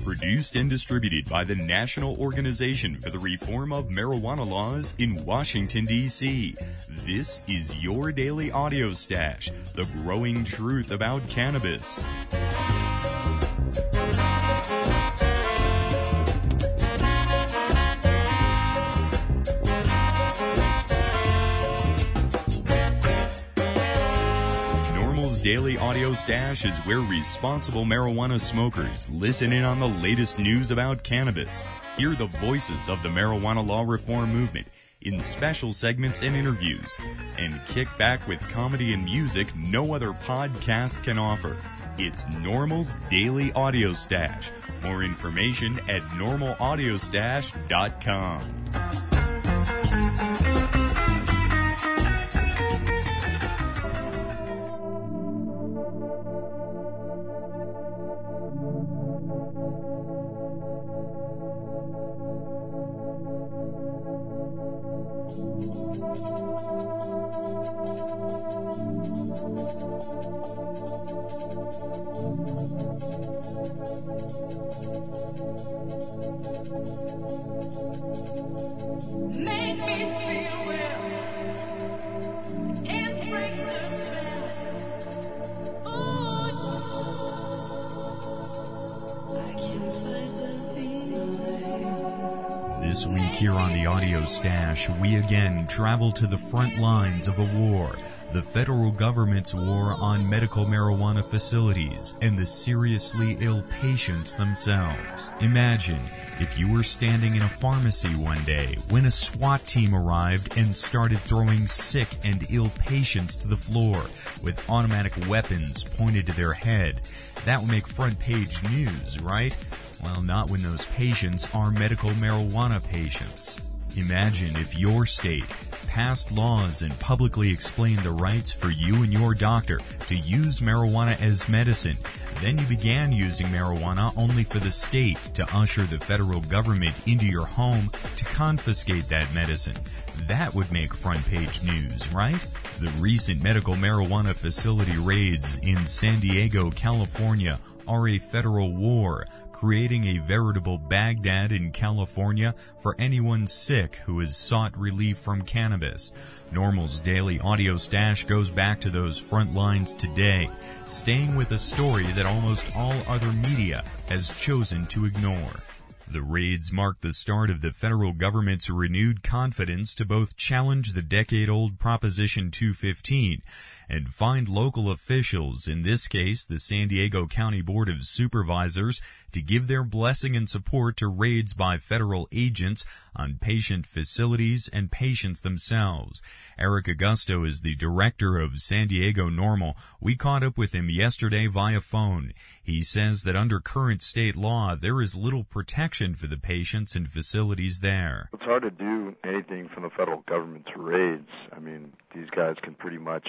Produced and distributed by the National Organization for the Reform of Marijuana Laws in Washington, D.C. This is your daily audio stash, the growing truth about cannabis. Daily Audio Stash is where responsible marijuana smokers listen in on the latest news about cannabis, hear the voices of the marijuana law reform movement in special segments and interviews, and kick back with comedy and music no other podcast can offer. It's NORML's Daily Audio Stash. More information at normalaudiostash.com. This week here on the Audio Stash, we again travel to the front lines of a war, the federal government's war on medical marijuana facilities and the seriously ill patients themselves. Imagine if you were standing in a pharmacy one day when a SWAT team arrived and started throwing sick and ill patients to the floor with automatic weapons pointed to their head. That would make front page news, right? Well, not when those patients are medical marijuana patients. Imagine if your state passed laws and publicly explained the rights for you and your doctor to use marijuana as medicine. Then you began using marijuana only for the state to usher the federal government into your home to confiscate that medicine. That would make front page news, right? The recent medical marijuana facility raids in San Diego, California are a federal war, creating a veritable Baghdad in California for anyone sick who has sought relief from cannabis. NORML's Daily Audio Stash goes back to those front lines today, staying with a story that almost all other media has chosen to ignore. The raids mark the start of the federal government's renewed confidence to both challenge the decade-old Proposition 215 and find local officials, in this case the San Diego County Board of Supervisors, to give their blessing and support to raids by federal agents on patient facilities and patients themselves. Eric Augusto is the director of San Diego NORML. We caught up with him yesterday via phone. He says that under current state law, there is little protection for the patients and facilities there. It's hard to do anything from the federal government's raids. I mean, these guys can pretty much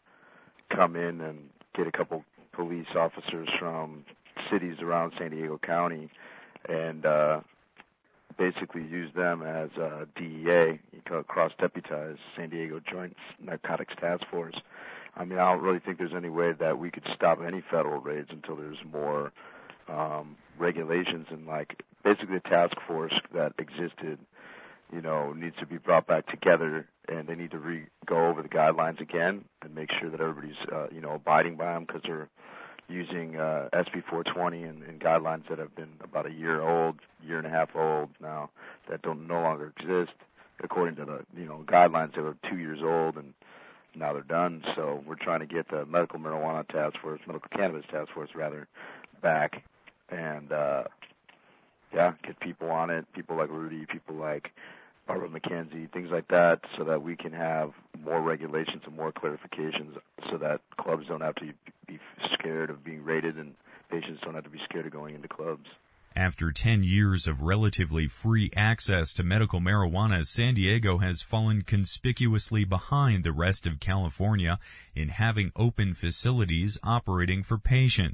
come in and get a couple police officers from cities around San Diego County and basically use them as DEA, cross-deputize San Diego Joint Narcotics Task Force. I mean, I don't really think there's any way that we could stop any federal raids until there's more regulations, and like basically the task force that existed, needs to be brought back together, and they need to go over the guidelines again and make sure that everybody's, abiding by them, because they're using SB 420 and guidelines that have been about a year and a half old now, that no longer exist. According to the, guidelines, they were 2 years old, and now they're done. So we're trying to get the medical cannabis task force back, and get people on it, people like Rudy, people like Barbara McKenzie, things like that, so that we can have more regulations and more clarifications, so that clubs don't have to be scared of being raided, and patients don't have to be scared of going into clubs. After 10 years of relatively free access to medical marijuana, San Diego has fallen conspicuously behind the rest of California in having open facilities operating for patients.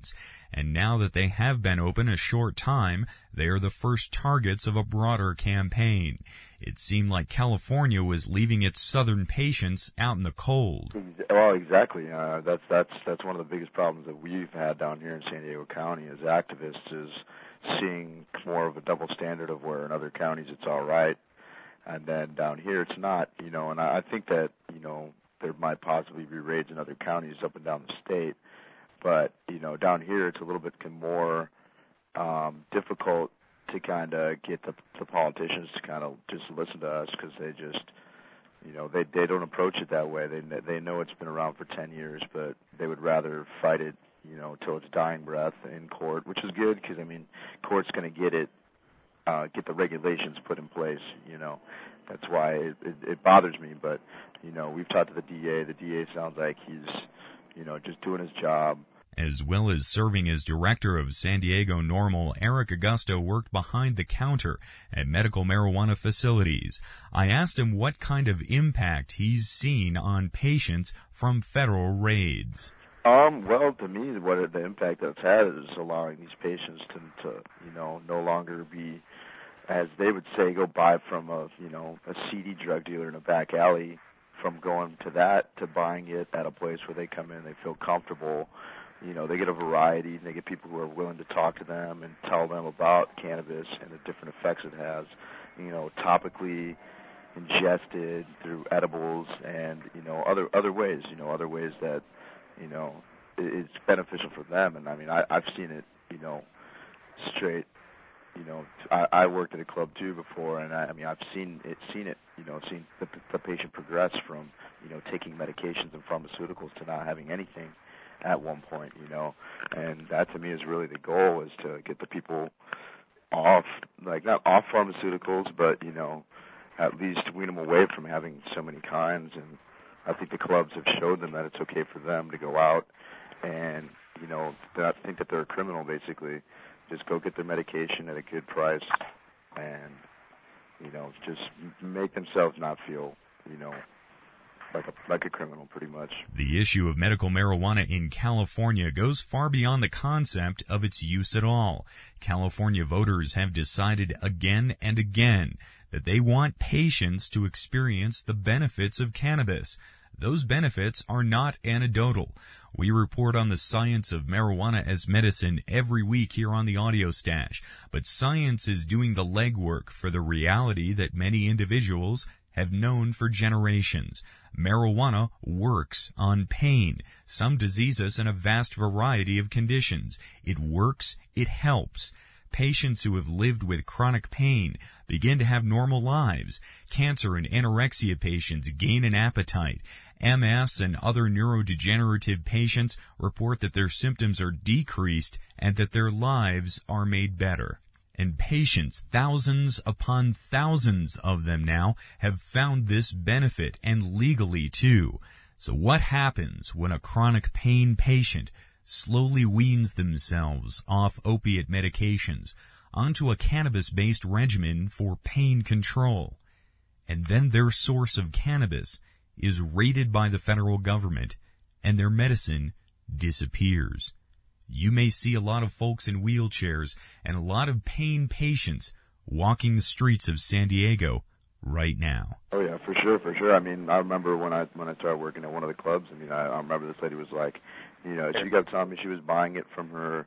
and now that they have been open a short time, they are the first targets of a broader campaign. It seemed like California was leaving its southern patients out in the cold. Well, exactly. That's one of the biggest problems that we've had down here in San Diego County as activists, is seeing more of a double standard of where in other counties it's all right, and then down here it's not. And I think that there might possibly be raids in other counties up and down the state, but down here it's a little bit more difficult to kind of get the politicians to kind of just listen to us, because they just, they don't approach it that way. They know it's been around for 10 years, but they would rather fight it, till its dying breath in court, which is good, because court's going to get the regulations put in place. That's why it bothers me. But we've talked to the DA. The DA sounds like he's just doing his job. As well as serving as director of San Diego NORML, Eric Augusto worked behind the counter at medical marijuana facilities. I asked him what kind of impact he's seen on patients from federal raids. Well, to me, the impact that's had is allowing these patients to no longer be, as they would say, go buy from a seedy drug dealer in a back alley, from going to that to buying it at a place where they come in, they feel comfortable. They get a variety, and they get people who are willing to talk to them and tell them about cannabis and the different effects it has, topically, ingested through edibles, and other ways, other ways that it's beneficial for them. And I've seen it, straight. I worked at a club too before, and I've seen it, seen the patient progress from taking medications and pharmaceuticals to not having anything at one point, and that to me is really the goal, is to get the people off, not off pharmaceuticals, but at least wean them away from having so many kinds. And I think the clubs have showed them that it's okay for them to go out and not think that they're a criminal, basically. Just go get their medication at a good price, and just make themselves not feel like a criminal, pretty much. The issue of medical marijuana in California goes far beyond the concept of its use at all. California voters have decided again and again that they want patients to experience the benefits of cannabis. Those benefits are not anecdotal. We report on the science of marijuana as medicine every week here on the Audio Stash, but science is doing the legwork for the reality that many individuals have known for generations. Marijuana works on pain, some diseases, and a vast variety of conditions. It works, it helps. Patients who have lived with chronic pain begin to have normal lives. Cancer and anorexia patients gain an appetite. MS and other neurodegenerative patients report that their symptoms are decreased and that their lives are made better. And patients, thousands upon thousands of them now, have found this benefit, and legally too. So what happens when a chronic pain patient slowly weans themselves off opiate medications onto a cannabis-based regimen for pain control? And then their source of cannabis is raided by the federal government, and their medicine disappears. You may see a lot of folks in wheelchairs and a lot of pain patients walking the streets of San Diego right now. Oh yeah, for sure. I remember when I started working at one of the clubs. I remember this lady was like, she kept telling me she was buying it from her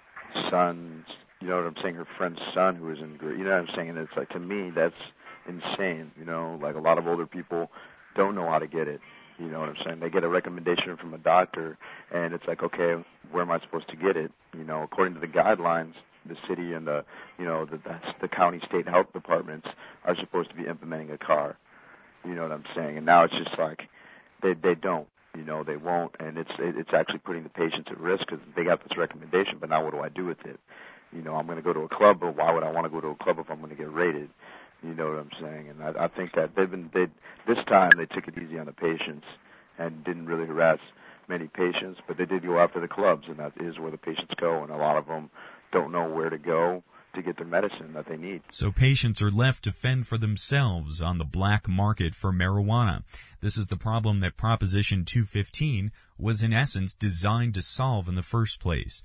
son's, her friend's son who was in, and it's like, to me, that's insane. A lot of older people don't know how to get it. You know what I'm saying? They get a recommendation from a doctor, and it's like, okay, where am I supposed to get it? According to the guidelines, the city and the county, state health departments are supposed to be implementing a car. You know what I'm saying? And now it's just like they don't. They won't, and it's actually putting the patients at risk, because they got this recommendation, but now what do I do with it? I'm going to go to a club, but why would I want to go to a club if I'm going to get raided? You know what I'm saying? And I think that this time they took it easy on the patients and didn't really harass many patients, but they did go after the clubs, and that is where the patients go, and a lot of them don't know where to go to get the medicine that they need. So patients are left to fend for themselves on the black market for marijuana. This is the problem that Proposition 215 was in essence designed to solve in the first place.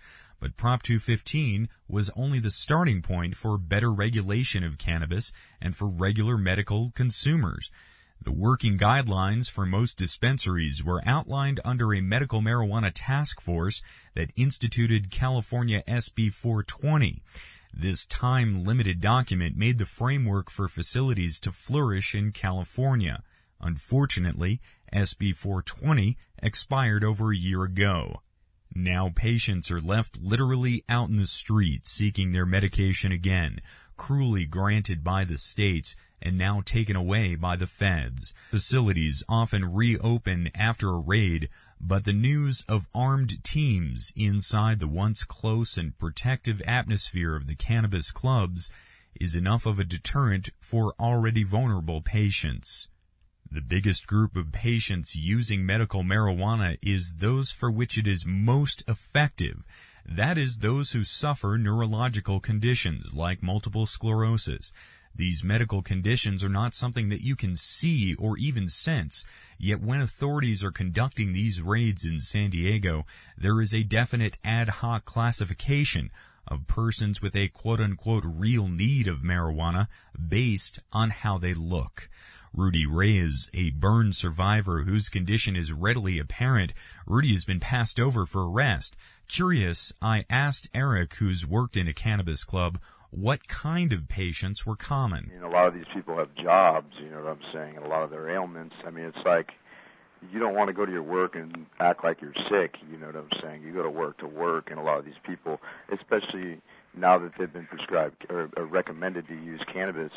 but Prop 215 was only the starting point for better regulation of cannabis and for regular medical consumers. The working guidelines for most dispensaries were outlined under a medical marijuana task force that instituted California SB 420. This time-limited document made the framework for facilities to flourish in California. Unfortunately, SB 420 expired over a year ago. Now patients are left literally out in the streets seeking their medication again, cruelly granted by the states and now taken away by the feds. Facilities often reopen after a raid, but the news of armed teams inside the once close and protective atmosphere of the cannabis clubs is enough of a deterrent for already vulnerable patients. The biggest group of patients using medical marijuana is those for which it is most effective. That is, those who suffer neurological conditions like multiple sclerosis. These medical conditions are not something that you can see or even sense, yet when authorities are conducting these raids in San Diego, there is a definite ad hoc classification of persons with a quote-unquote real need of marijuana based on how they look. Rudy Reyes, a burn survivor whose condition is readily apparent, Rudy has been passed over for arrest. Curious, I asked Eric, who's worked in a cannabis club, what kind of patients were common. A lot of these people have jobs, you know what I'm saying, and a lot of their ailments. It's like you don't want to go to your work and act like you're sick, you know what I'm saying. You go to work, and a lot of these people, especially now that they've been prescribed or recommended to use cannabis,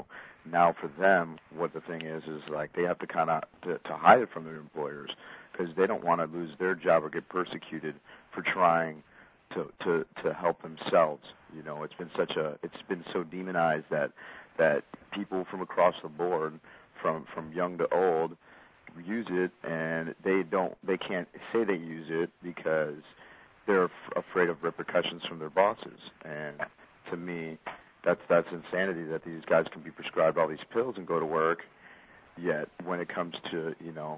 now for them, what the thing is like they have to kind of to hide it from their employers because they don't want to lose their job or get persecuted for trying to help themselves. It's been so demonized that people from across the board, from young to old, use it, and they can't say they use it because they're afraid of repercussions from their bosses. And to me, that's insanity that these guys can be prescribed all these pills and go to work, yet when it comes to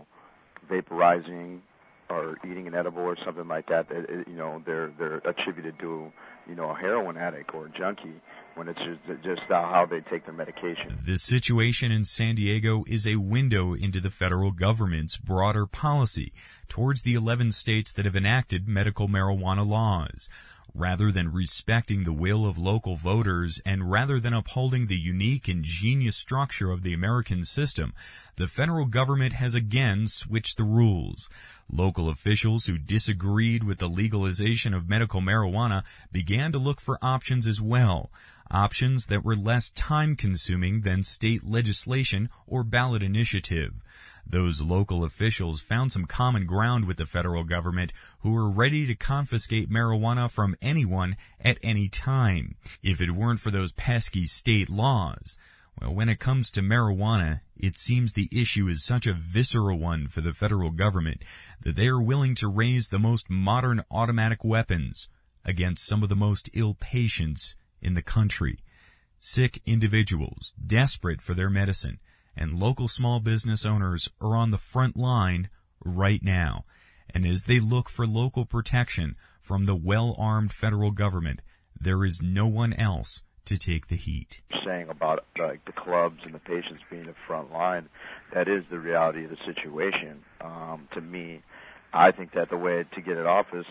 vaporizing or eating an edible or something like that, they're attributed to a heroin addict or a junkie when it's just how they take their medication. This situation in San Diego is a window into the federal government's broader policy towards the 11 states that have enacted medical marijuana laws. Rather than respecting the will of local voters and rather than upholding the unique and genius structure of the American system, the federal government has again switched the rules. Local officials who disagreed with the legalization of medical marijuana began to look for options as well, options that were less time-consuming than state legislation or ballot initiative. Those local officials found some common ground with the federal government, who were ready to confiscate marijuana from anyone at any time, if it weren't for those pesky state laws. Well, when it comes to marijuana, it seems the issue is such a visceral one for the federal government that they are willing to raise the most modern automatic weapons against some of the most ill patients in the country. Sick individuals, desperate for their medicine, and local small business owners are on the front line right now. And as they look for local protection from the well-armed federal government, there is no one else to take the heat. Saying about the clubs and the patients being the front line, that is the reality of the situation. To me, I think that the way to get it off is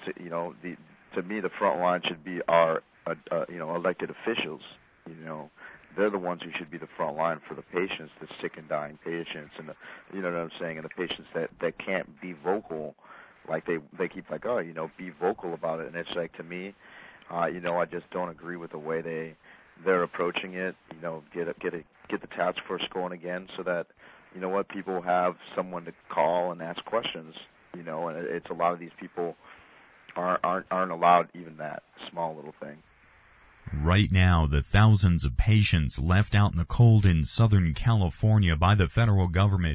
to me the front line should be our elected officials. They're the ones who should be the front line for the patients, the sick and dying patients, and and the patients that can't be vocal, like they keep be vocal about it. And it's like, to me, I just don't agree with the way they're approaching it. Get the task force going again, so that people have someone to call and ask questions. And it's a lot of these people aren't allowed even that small little thing. Right now, the thousands of patients left out in the cold in Southern California by the federal government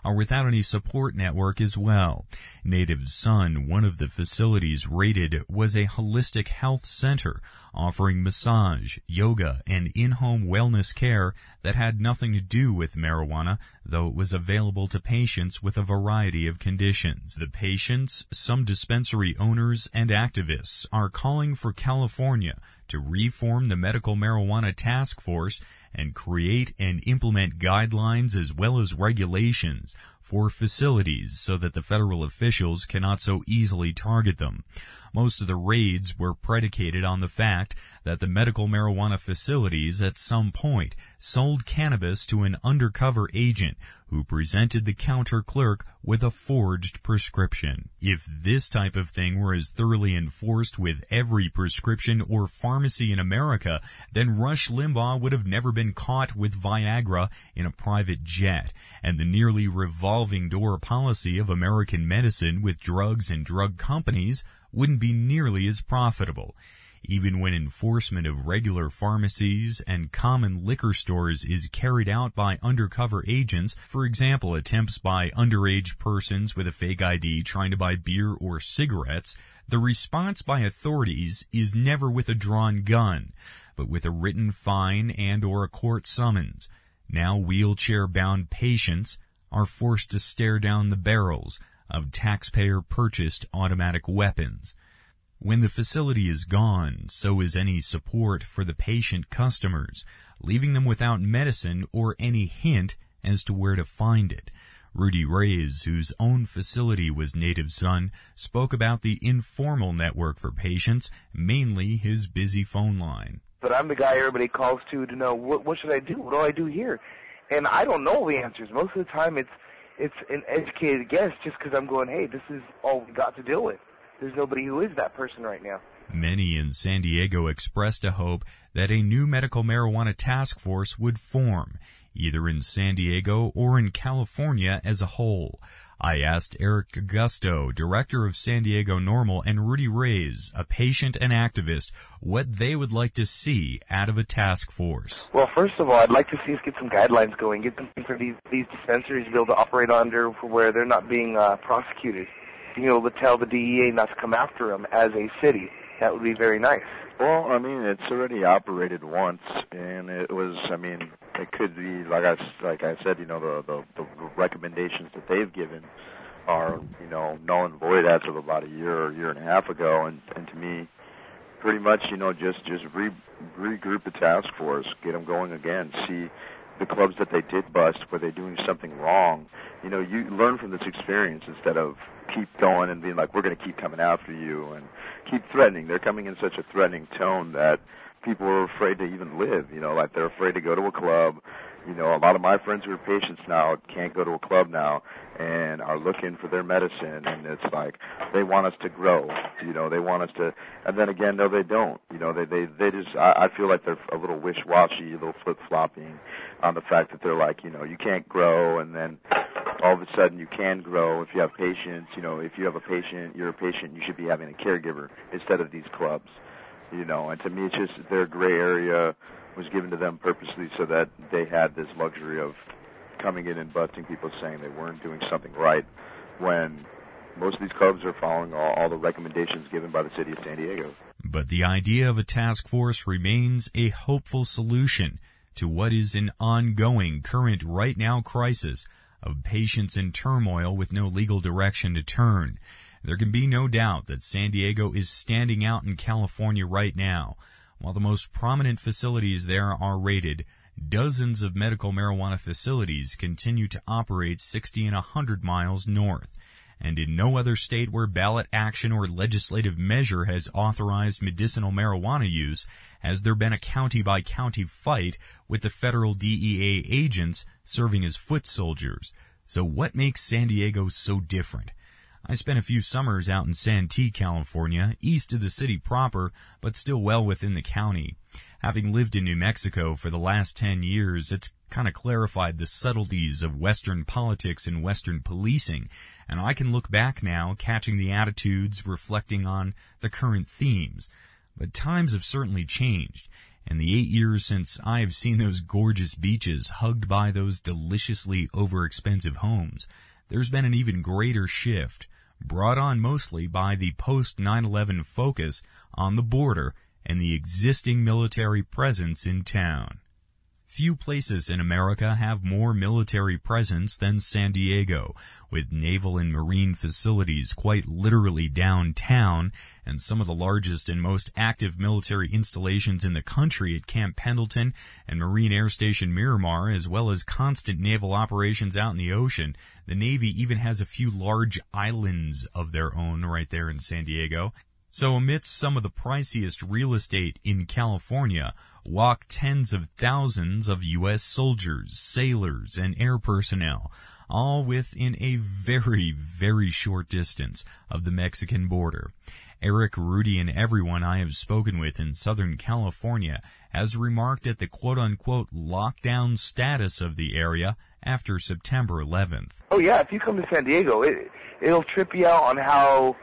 are without any support network as well. Native Son, one of the facilities raided, was a holistic health center offering massage, yoga, and in-home wellness care that had nothing to do with marijuana, though it was available to patients with a variety of conditions. The patients, some dispensary owners, and activists are calling for California to reform the Medical Marijuana Task Force and create and implement guidelines as well as regulations for facilities so that the federal officials cannot so easily target them. Most of the raids were predicated on the fact that the medical marijuana facilities at some point sold cannabis to an undercover agent who presented the counter clerk with a forged prescription. If this type of thing were as thoroughly enforced with every prescription or pharmacy in America, then Rush Limbaugh would have never been caught with Viagra in a private jet, and the nearly revolving door policy of American medicine with drugs and drug companies wouldn't be nearly as profitable. Even when enforcement of regular pharmacies and common liquor stores is carried out by undercover agents, for example, attempts by underage persons with a fake ID trying to buy beer or cigarettes, the response by authorities is never with a drawn gun, but with a written fine and or a court summons. Now wheelchair-bound patients are forced to stare down the barrels of taxpayer-purchased automatic weapons. When the facility is gone, so is any support for the patient customers, leaving them without medicine or any hint as to where to find it. Rudy Reyes, whose own facility was Native Son, spoke about the informal network for patients, mainly his busy phone line. But I'm the guy everybody calls to know, what should I do? What do I do here? And I don't know the answers. Most of the time it's an educated guess just because I'm going, hey, this is all we got to deal with. There's nobody who is that person right now. Many in San Diego expressed a hope that a new medical marijuana task force would form, either in San Diego or in California as a whole. I asked Eric Augusto, director of San Diego NORML, and Rudy Reyes, a patient and activist, what they would like to see out of a task force. Well, first of all, I'd like to see us get some guidelines going, get them for these dispensaries to be able to operate under where they're not being prosecuted. Being able to tell the DEA not to come after them as a city. That would be very nice. Well, I mean, it's already operated once, and it was, I mean, it could be, like I said, you know, the recommendations that they've given are, you know, null and void as of about a year and a half ago, and to me, pretty much, you know, just regroup the task force, get them going again, see the clubs that they did bust, were they doing something wrong? You know, you learn from this experience instead of keep going and being like, we're going to keep coming after you and keep threatening. They're coming in such a threatening tone that people are afraid to even live, you know, like they're afraid to go to a club. You know, a lot of my friends who are patients now can't go to a club now and are looking for their medicine, and it's like they want us to grow, you know, they want us to, and then again, no, they don't. You know, they just, I feel like they're a little wish-washy, a little flip-flopping on the fact that they're like, you know, you can't grow, and then all of a sudden you can grow if you have patients. You know, if you have a patient, you're a patient, you should be having a caregiver instead of these clubs, you know, and to me it's just their gray area was given to them purposely so that they had this luxury of coming in and busting people saying they weren't doing something right when most of these clubs are following all the recommendations given by the city of San Diego. But the idea of a task force remains a hopeful solution to what is an ongoing, current, right-now crisis of patients in turmoil with no legal direction to turn. There can be no doubt that San Diego is standing out in California right now. While the most prominent facilities there are raided, dozens of medical marijuana facilities continue to operate 60 and 100 miles north. And in no other state where ballot action or legislative measure has authorized medicinal marijuana use has there been a county-by-county fight with the federal DEA agents serving as foot soldiers. So what makes San Diego so different? I spent a few summers out in Santee, California, east of the city proper, but still well within the county. Having lived in New Mexico for the last 10 years, it's kind of clarified the subtleties of Western politics and Western policing, and I can look back now, catching the attitudes, reflecting on the current themes. But times have certainly changed, and the 8 years since I've seen those gorgeous beaches hugged by those deliciously overexpensive homes, there's been an even greater shift, brought on mostly by the post-9/11 focus on the border and the existing military presence in town. Few places in America have more military presence than San Diego, with naval and marine facilities quite literally downtown, and some of the largest and most active military installations in the country at Camp Pendleton and Marine Air Station Miramar, as well as constant naval operations out in the ocean. The Navy even has a few large islands of their own right there in San Diego. So amidst some of the priciest real estate in California, walk tens of thousands of U.S. soldiers, sailors, and air personnel, all within a very, very short distance of the Mexican border. Eric, Rudy, and everyone I have spoken with in Southern California has remarked at the quote-unquote lockdown status of the area after September 11th. Oh yeah, if you come to San Diego, it'll trip you out on how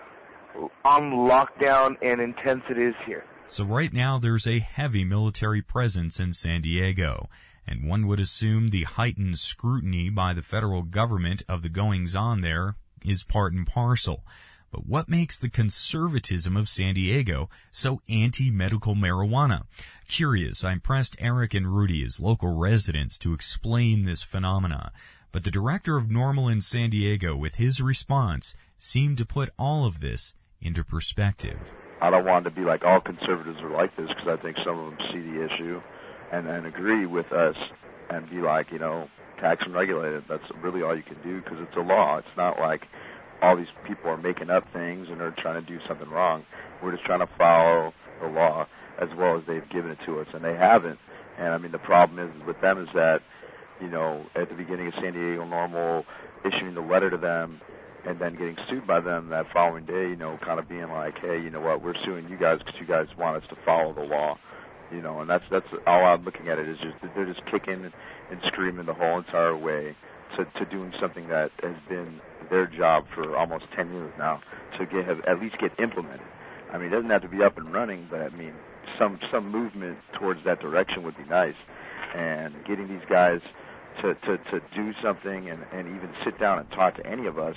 on lockdown and intense it is here. So right now there's a heavy military presence in San Diego, and one would assume the heightened scrutiny by the federal government of the goings-on there is part and parcel. But what makes the conservatism of San Diego so anti-medical marijuana? Curious, I pressed Eric and Rudy as local residents to explain this phenomena, but the director of NORML in San Diego, with his response, seemed to put all of this into perspective. I don't want to be like all conservatives are like this, because I think some of them see the issue and agree with us and be like, tax and regulate it. That's really all you can do, because it's a law. It's not like all these people are making up things and are trying to do something wrong. We're just trying to follow the law as well as they've given it to us, and they haven't. And I mean, the problem is with them is that, at the beginning of San Diego NORML issuing the letter to them and then getting sued by them that following day, kind of being like, hey, you know what, we're suing you guys because you guys want us to follow the law, and that's all I'm looking at it is just they're just kicking and screaming the whole entire way to doing something that has been their job for almost 10 years now to at least get implemented. I mean, it doesn't have to be up and running, but I mean, some movement towards that direction would be nice, and getting these guys to do something and even sit down and talk to any of us,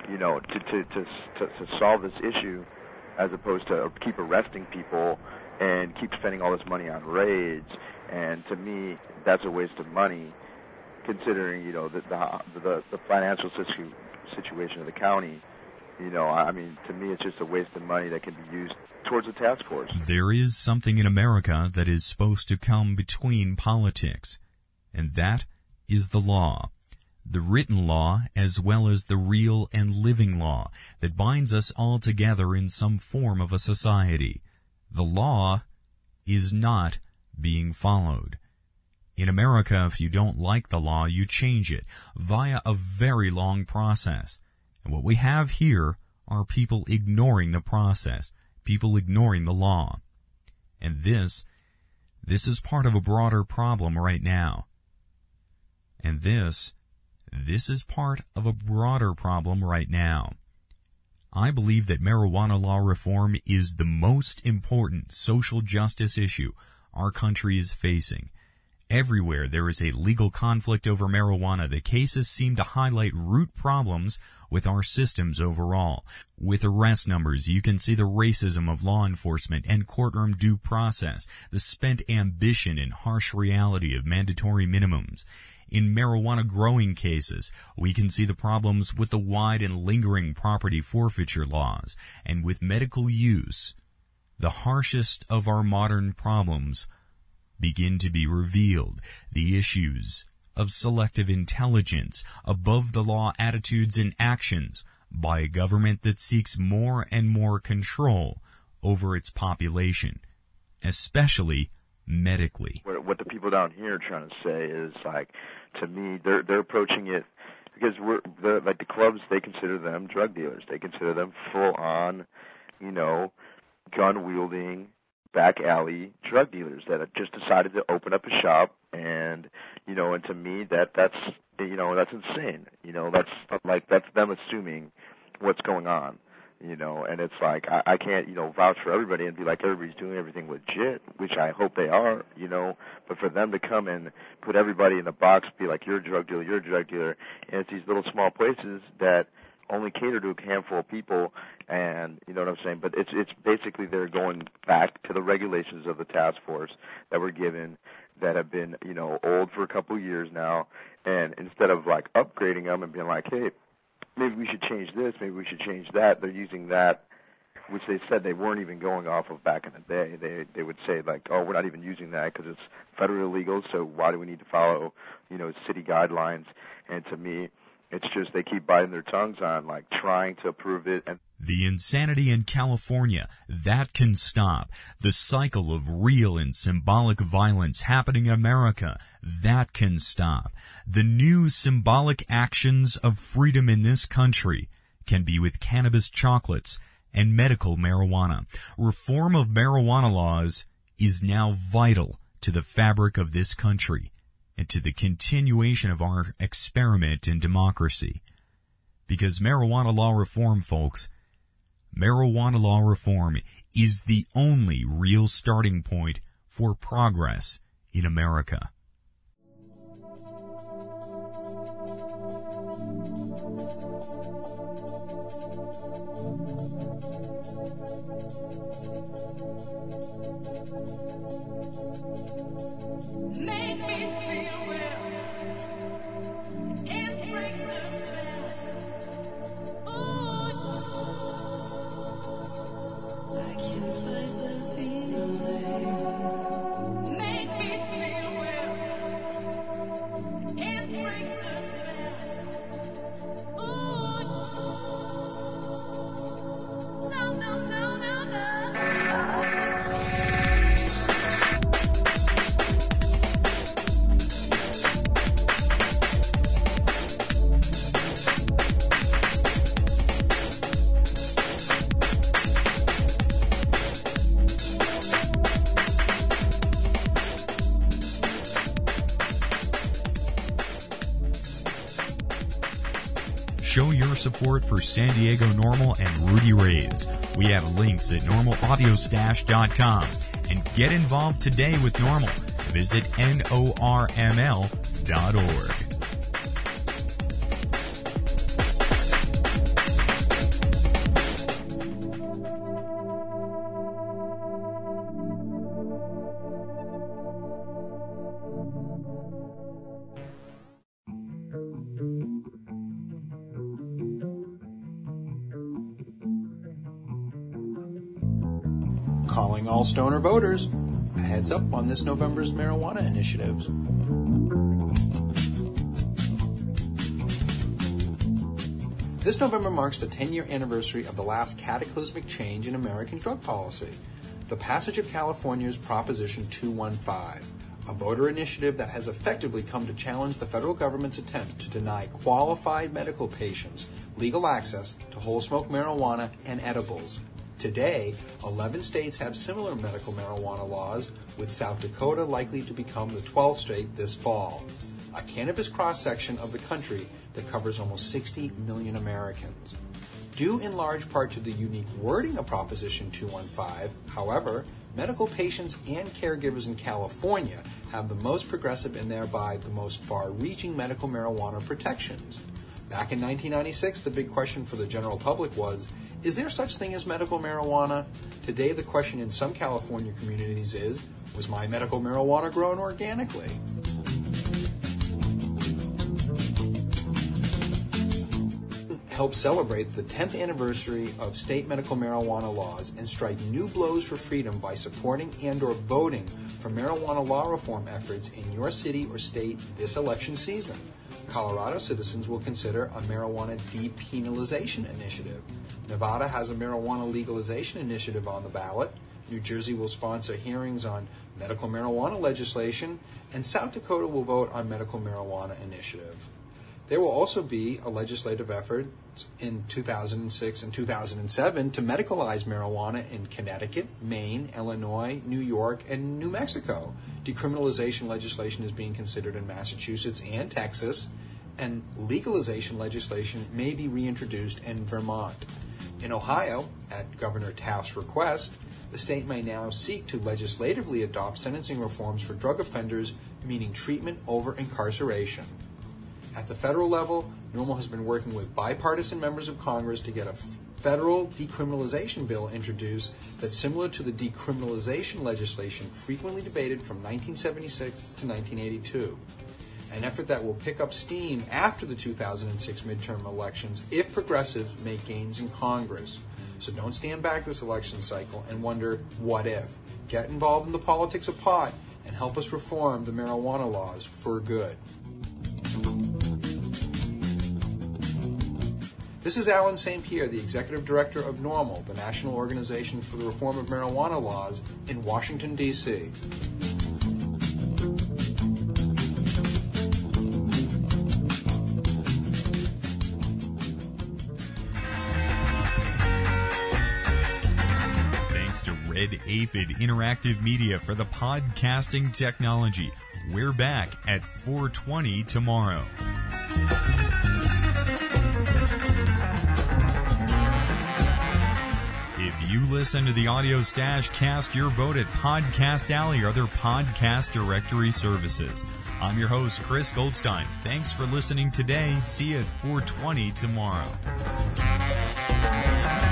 to solve this issue, as opposed to keep arresting people and keep spending all this money on raids. And to me, that's a waste of money, considering the financial situation of the county. I mean, to me, it's just a waste of money that can be used towards a task force. There is something in America that is supposed to come between politics, and that is the law. The written law, as well as the real and living law that binds us all together in some form of a society. The law is not being followed. In America, if you don't like the law, you change it via a very long process. And what we have here are people ignoring the process, people ignoring the law. And this is part of a broader problem right now. And this is part of a broader problem right now. I believe that marijuana law reform is the most important social justice issue our country is facing. Everywhere there is a legal conflict over marijuana, the cases seem to highlight root problems with our systems overall. With arrest numbers, you can see the racism of law enforcement and courtroom due process, the spent ambition and harsh reality of mandatory minimums. In marijuana growing cases, we can see the problems with the wide and lingering property forfeiture laws, and with medical use, the harshest of our modern problems begin to be revealed. The issues of selective intelligence, above-the-law attitudes and actions by a government that seeks more and more control over its population, especially medically. What the people down here are trying to say is, like, to me, they're approaching it because like the clubs, they consider them drug dealers. They consider them full-on, gun-wielding, back alley drug dealers that have just decided to open up a shop, and and to me that's insane. That's them assuming what's going on. and it's like I can't, vouch for everybody and be like everybody's doing everything legit, which I hope they are, but for them to come and put everybody in the box, be like, you're a drug dealer, and it's these little small places that only cater to a handful of people, and you know what I'm saying? But it's basically they're going back to the regulations of the task force that were given that have been, old for a couple of years now, and instead of like upgrading them and being like, hey, maybe we should change this, maybe we should change that, they're using that, which they said they weren't even going off of back in the day. They would say like, oh, we're not even using that because it's federally illegal, so why do we need to follow, city guidelines? And to me, it's just they keep biting their tongues on like trying to approve it. And the insanity in California, that can stop. The cycle of real and symbolic violence happening in America, that can stop. The new symbolic actions of freedom in this country can be with cannabis chocolates and medical marijuana. Reform of marijuana laws is now vital to the fabric of this country and to the continuation of our experiment in democracy. Because marijuana law reform, folks, marijuana law reform is the only real starting point for progress in America. Make me feel well, can't break the spell. Ooh, I can't fight the feeling. Make me feel well, can't break the spell. Ooh, no, no, no, no, no. Show your support for San Diego NORML and Rudy Reyes. We have links at normalaudiostash.com. And get involved today with NORML. Visit norml.org. Calling all stoner voters. A heads up on this November's marijuana initiatives. This November marks the 10-year anniversary of the last cataclysmic change in American drug policy, the passage of California's Proposition 215, a voter initiative that has effectively come to challenge the federal government's attempt to deny qualified medical patients legal access to whole smoke marijuana and edibles. Today, 11 states have similar medical marijuana laws, with South Dakota likely to become the 12th state this fall. A cannabis cross-section of the country that covers almost 60 million Americans. Due in large part to the unique wording of Proposition 215, however, medical patients and caregivers in California have the most progressive and thereby the most far-reaching medical marijuana protections. Back in 1996, the big question for the general public was, is there such thing as medical marijuana? Today, the question in some California communities is, was my medical marijuana grown organically? Help celebrate the 10th anniversary of state medical marijuana laws and strike new blows for freedom by supporting and/or voting for marijuana law reform efforts in your city or state this election season. Colorado citizens will consider a marijuana depenalization initiative. Nevada has a marijuana legalization initiative on the ballot. New Jersey will sponsor hearings on medical marijuana legislation, and South Dakota will vote on medical marijuana initiative. There will also be a legislative effort in 2006 and 2007 to medicalize marijuana in Connecticut, Maine, Illinois, New York, and New Mexico. Decriminalization legislation is being considered in Massachusetts and Texas, and legalization legislation may be reintroduced in Vermont. In Ohio, at Governor Taft's request, the state may now seek to legislatively adopt sentencing reforms for drug offenders, meaning treatment over incarceration. At the federal level, NORML has been working with bipartisan members of Congress to get a federal decriminalization bill introduced that's similar to the decriminalization legislation frequently debated from 1976 to 1982. An effort that will pick up steam after the 2006 midterm elections if progressives make gains in Congress. So don't stand back this election cycle and wonder, what if? Get involved in the politics of pot and help us reform the marijuana laws for good. This is Alan St. Pierre, the Executive Director of NORML, the National Organization for the Reform of Marijuana Laws in Washington, D.C. Thanks to Red Aphid Interactive Media for the podcasting technology. We're back at 4:20 tomorrow. If you listen to the Audio Stash, cast your vote at Podcast Alley or other podcast directory services. I'm your host, Chris Goldstein. Thanks for listening today. See you at 4:20 tomorrow.